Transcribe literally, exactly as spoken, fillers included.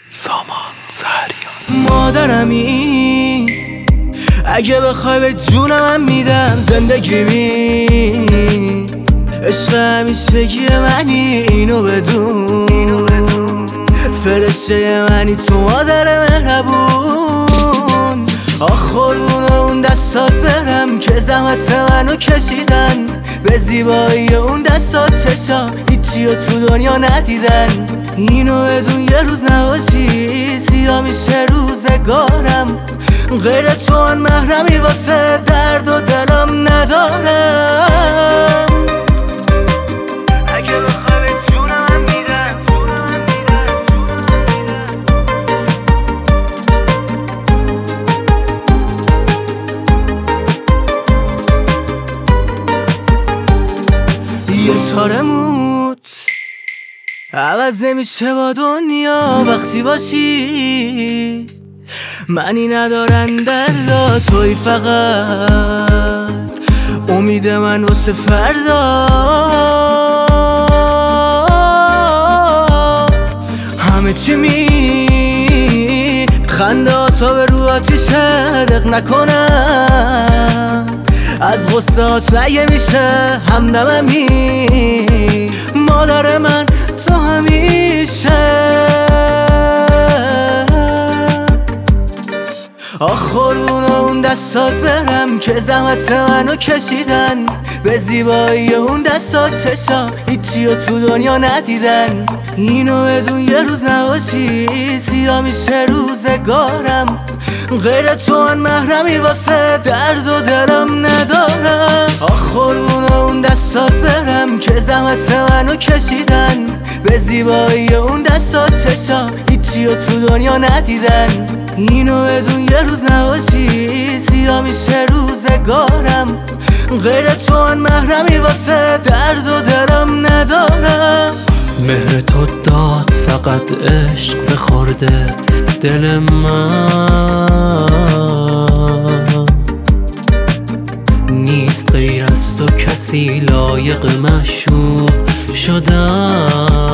سامان زهریان. مادرمی اگه بخوای به جونم میدم زندگی می عشق همیشگی منی، اینو بدون فرشته منی تو مادر مهربون. آخ قربون اون دستات برم که زحمت منو کشیدن، به زیبایی اون دستات چشا هیچی رو تو دنیا ندیدن. اینو بدون یه روز نباشی سیاه میشه روزگارم، غیر تو آن محرمی واسه درد و دلم ندارم. اگه بخوای به جونم میدم. یه تاره موت عوض نمیشه با دنیا وقتی باشی، منی ندارن دردا توی فقط امید من واسه فردا. همه چی می خنده تا به رو آتیش دق نکنم، از غصات نگه میشه همدممی. مادر من تو همیشه. آخ قربون اون دستات برم که زحمت منو کشیدن، به زیبایی اون دستات چشا هیچی رو تو دنیا ندیدن. اینو بدون یه روز نباشی سیاه میشه روزگارم، غیر تو آن محرمی واسه درد و دلم ندارم. آخ قربون اون دستات برم که زحمت منو کشیدن، به زیبایی اون دستات چشا هیچی رو تو دنیا ندیدن. اینو بدون یه روز نباشی سیاه میشه روزگارم، غیر تو آن محرمی واسه درد و دلم ندارم. مهر تو داد فقط عشق بخورده دل من، نیست غیر از تو کسی لایق معشوق شدن.